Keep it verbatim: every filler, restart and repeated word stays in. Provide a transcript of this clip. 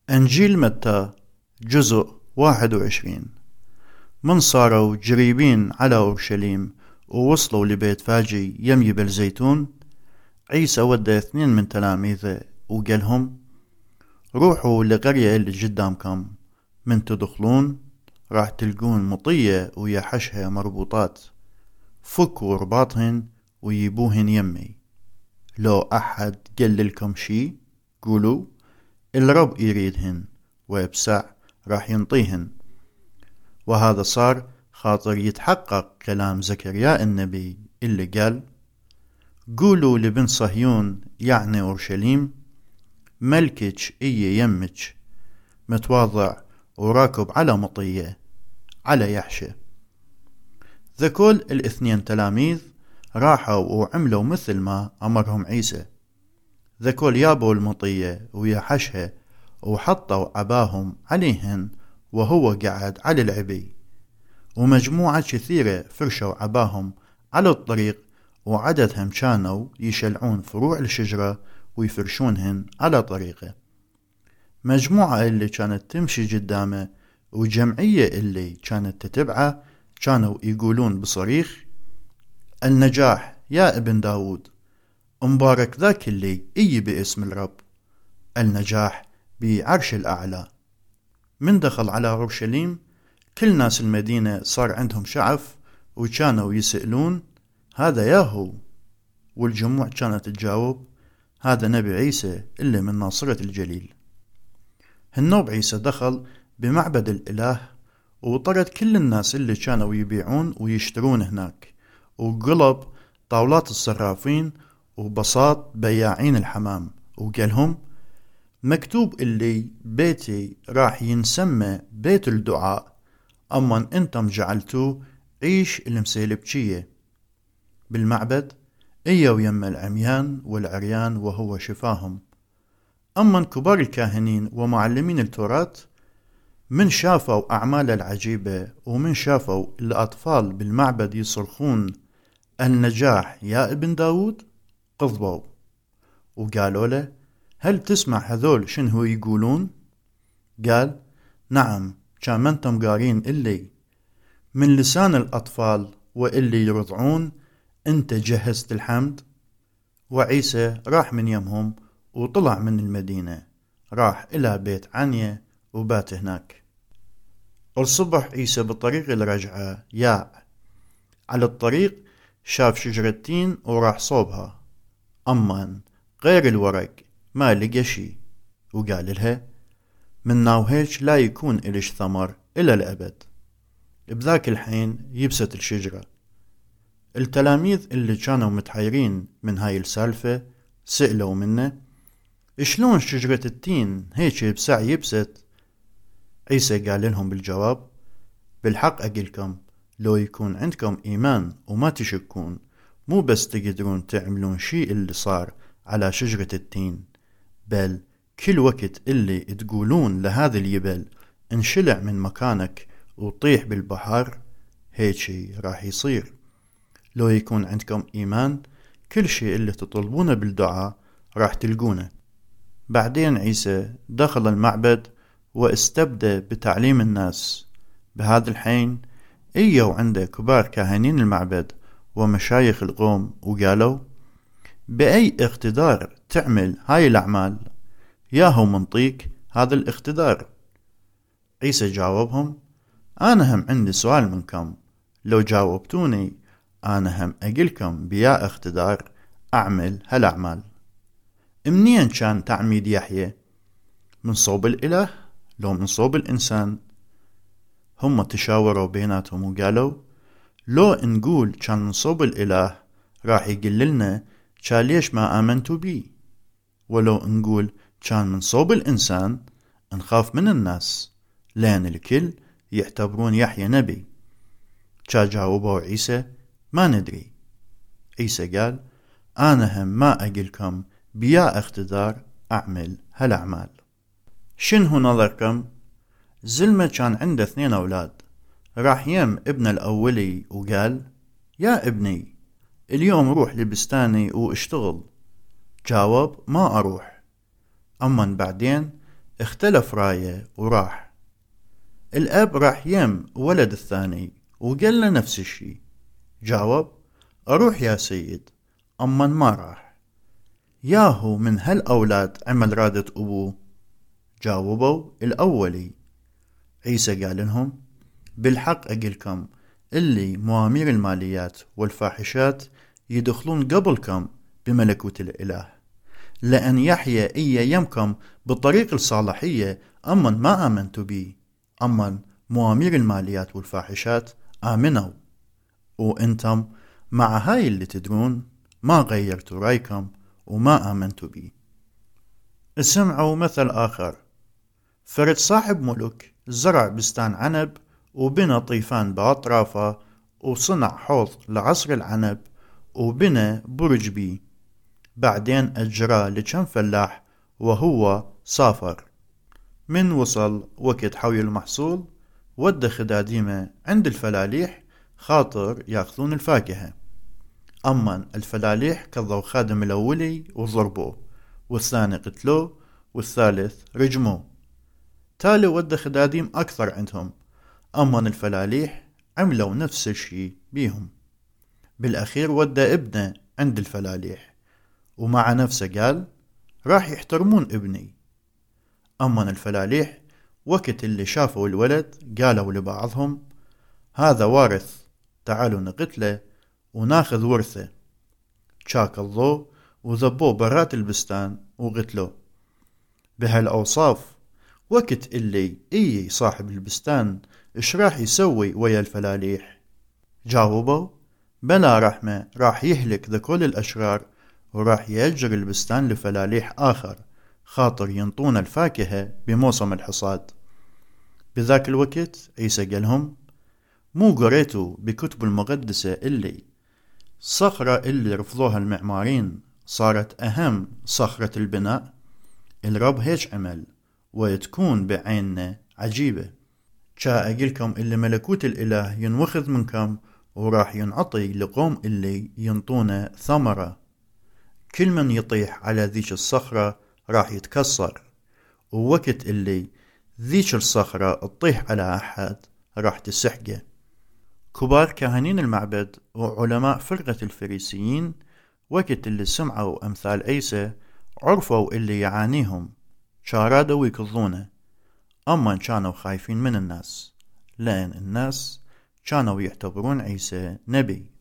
إنجيل متى جزء واحد وعشرين. من صاروا جريبين على أورشليم ووصلوا لبيت فاجي يم جبل زيتون، عيسى ودى اثنين من تلاميذه وقالهم: روحوا لقرية اللي قدامكم، من تدخلون راح تلقون مطية ويا حشها مربوطات، فكوا رباطهن ويبوهن يمي. لو أحد قال لكم شي قولوا الرب يريدهن ويبسع راح ينطيهن. وهذا صار خاطر يتحقق كلام زكريا النبي اللي قال: قولوا لبن صهيون يعني أورشليم، ملكج إيه يمج متواضع وراكب على مطية على يحشة. ذكول الاثنين تلاميذ راحوا وعملوا مثل ما أمرهم عيسى. ذكول يابوا المطية ويحشها وحطوا عباهم عليهن وهو قاعد على العبي، ومجموعة كثيرة فرشوا عباهم على الطريق، وعددهم كانوا يشلعون فروع الشجرة ويفرشونهن على طريقه. مجموعة اللي كانت تمشي قدامه وجمعية اللي كانت تتبعه كانوا يقولون بصريخ: النجاح يا ابن داود، مبارك ذاك اللي إي باسم الرب، النجاح بعرش الأعلى. من دخل على أورشليم كل ناس المدينة صار عندهم شعف، وكانوا يسألون: هذا ياهو؟ والجموع كانت تجاوب: هذا نبي عيسى اللي من ناصرة الجليل. هالنوب عيسى دخل بمعبد الإله وطرد كل الناس اللي كانوا يبيعون ويشترون هناك، وقلب طاولات الصرافين وبساط بياعين الحمام، وقالهم: مكتوب اللي بيتي راح ينسمى بيت الدعاء، أما أنتم جعلتوه عيش المسيلبشية. بالمعبد إيوا يم العميان والعريان وهو شفاهم. أما كبار الكاهنين ومعلمين التوراة من شافوا أعمال العجيبة، ومن شافوا الأطفال بالمعبد يصرخون: النجاح يا ابن داود، قضبوا وقالوا له: هل تسمع هذول شنو يقولون؟ قال: نعم، كان ما انتم قارين اللي من لسان الأطفال واللي يرضعون انت جهزت الحمد. وعيسى راح من يمهم وطلع من المدينة، راح إلى بيت عنيا وبات هناك. الصبح عيسى بطريق الرجعة يا على الطريق شاف شجرة تين وراح صوبها، أما غير الورق ما لقى شي، وقال لها: من ناو هيك لا يكون إلش ثمر إلى الأبد. بذاك الحين يبست الشجرة. التلاميذ اللي كانوا متحيرين من هاي السالفة سألوا منه: شلون شجرة التين هيك يبسع يبست؟ عيسى قال لهم بالجواب: بالحق أقلكم، لو يكون عندكم إيمان وما تشكون، مو بس تقدرون تعملون شيء اللي صار على شجرة التين، بل كل وقت اللي تقولون لهذا الجبل انشلع من مكانك وطيح بالبحر، هيك راح يصير. لو يكون عندكم إيمان كل شيء اللي تطلبونه بالدعاء راح تلقونه. بعدين عيسى دخل المعبد واستبدأ بتعليم الناس. بهذا الحين إيوا عنده كبار كاهنين المعبد ومشايخ القوم وقالوا: بأي اقتدار تعمل هاي الأعمال؟ ياهو منطيك هذا الاقتدار؟ عيسى جاوبهم: أنا هم عندي سؤال منكم، لو جاوبتوني أنا هم أقلكم بيا اقتدار أعمل هالأعمال. منين كان تعميد يحيى؟ من صوب الإله لو من صوب الإنسان؟ هم تشاوروا بيناتهم وقالوا: لو نقول كان من صوب الإله راح يقل لنا كان ليش ما آمنتوا بي، ولو نقول كان من صوب الإنسان نخاف من الناس، لأن الكل يعتبرون يحيى نبي. كا جاوبوا عيسى: ما ندري. عيسى قال: أنا هم ما أقلكم بيا اقتدار أعمل هالأعمال. شنو نظركم؟ زلمة كان عنده اثنين أولاد، راح يم ابن الأولي وقال: يا ابني، اليوم روح لبستاني واشتغل. جاوب: ما أروح. أما بعدين اختلف رايه وراح. الأب راح يم ولد الثاني وقال له نفس الشي. جاوب: أروح يا سيد. أما ما راح. ياهو من هالأولاد عمل رادة أبوه؟ جاوبوا: الأولي. عيسى قال لهم: بالحق أقلكم اللي موامير الماليات والفاحشات يدخلون قبلكم بملكوت الإله، لأن يحيى إيا يمكم بالطريق الصالحية أما ما آمنتوا بي. أما موامير الماليات والفاحشات آمنوا، وإنتم مع هاي اللي تدرون ما غيرتوا رأيكم وما آمنتوا بي. اسمعوا مثل آخر. فرد صاحب ملك زرع بستان عنب وبنى طيفان بأطرافه وصنع حوض لعصر العنب وبنى برج بي. بعدين أجراه لكم فلاح وهو سافر. من وصل وقت حوي المحصول ودى خداديمه عند الفلاليح خاطر ياخذون الفاكهة. أما الفلاليح كضوا خادم الأولي وضربوه، والثاني قتلوه، والثالث رجموه. تالي ودى خداديم أكثر عندهم، أما الفلاليح عملوا نفس الشي بيهم. بالأخير ودى ابنه عند الفلاليح، ومع نفسه قال: راح يحترمون ابني. أما الفلاليح وقت اللي شافوا الولد قالوا لبعضهم: هذا وارث، تعالوا نقتله وناخذ ورثه. شاكلوه وذبوه برات البستان وقتلوه. بهالأوصاف وقت اللي إيه صاحب البستان إيش راح يسوي ويا الفلاليح؟ جاوبوا: بلا رحمة، راح يهلك ذا كل الأشرار وراح يأجر البستان لفلاليح آخر خاطر ينطون الفاكهة بموسم الحصاد. بذاك الوقت عيسى قالهم: مو قريتوا بكتب المقدسة اللي صخرة اللي رفضوها المعمارين صارت أهم صخرة البناء؟ الرب هيش عمل وتكون بعيننا عجيبة. جاء أقلكم اللي ملكوت الإله ينوخذ منكم وراح ينعطي لقوم اللي ينطونه ثمرة. كل من يطيح على ذيك الصخرة راح يتكسر، ووقت اللي ذيك الصخرة تطيح على أحد راح تسحقه. كبار كاهنين المعبد وعلماء فرقة الفريسيين وقت اللي سمعوا أمثال عيسى عرفوا اللي يعانيهم، شارادوا يكظونه. أما كانوا خايفين من الناس، لأن الناس كانوا يعتبرون عيسى نبي.